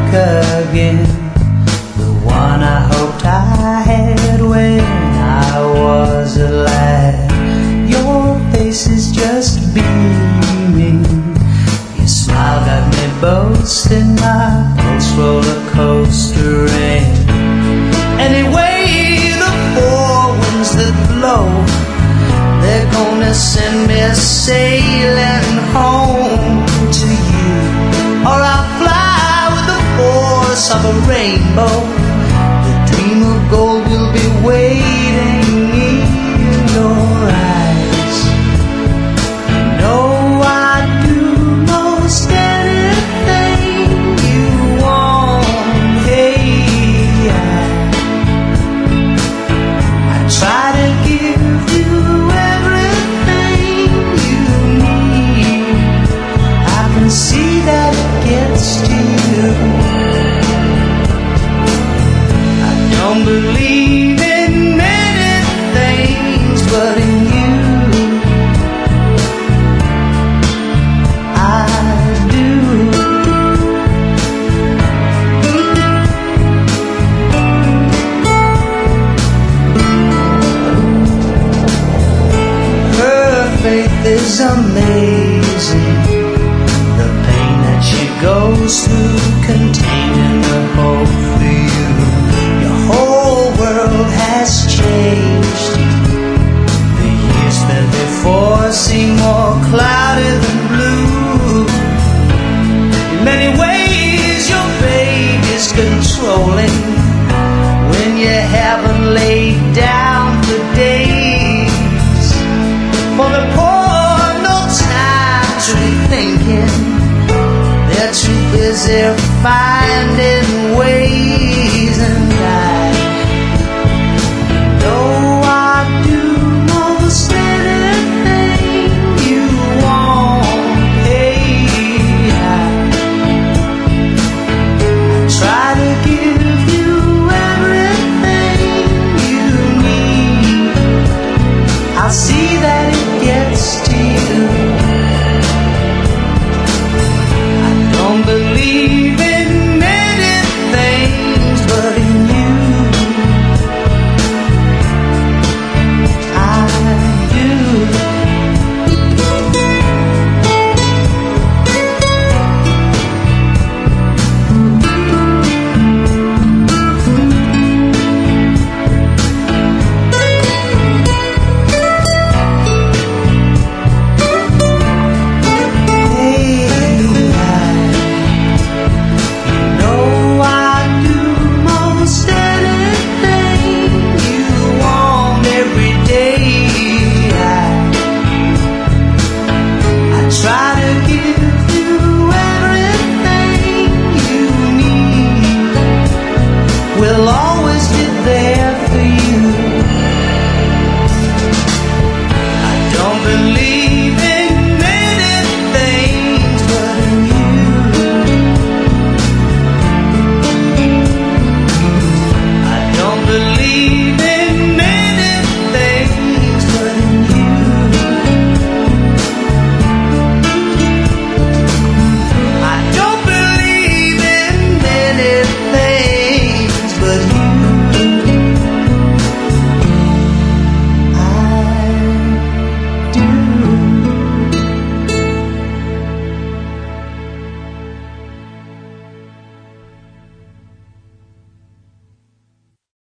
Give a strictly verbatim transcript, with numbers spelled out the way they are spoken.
back again, the one I hoped I had when I was a lad. Your face is just beaming, your smile got me boasting, my pulse roller coastering. Anyway, the four winds that blow, they're gonna send me sailing home to you, or I'll fly with the force of a rainbow. The dream of gold will be waiting in your eyes. You know I'd do most anything you want. Hey, I, I try to give you everything you need. I can see that it gets to you. I don't believe in many things, but in you I do. Her faith is amazing, the pain that she goes through, contained in the hope for you. Your whole world has changed. The years spent before seem more cloudy than blue. In many ways your baby's controlling, when you haven't laid down for days. For the poor, no time to be thinking, they're too busy finding ways. And I know I'd do most anything you want. Hey, I, I try to give you everything you need. I see that it gets to you. I don't believe in many things, but in you I do. We'll always be there.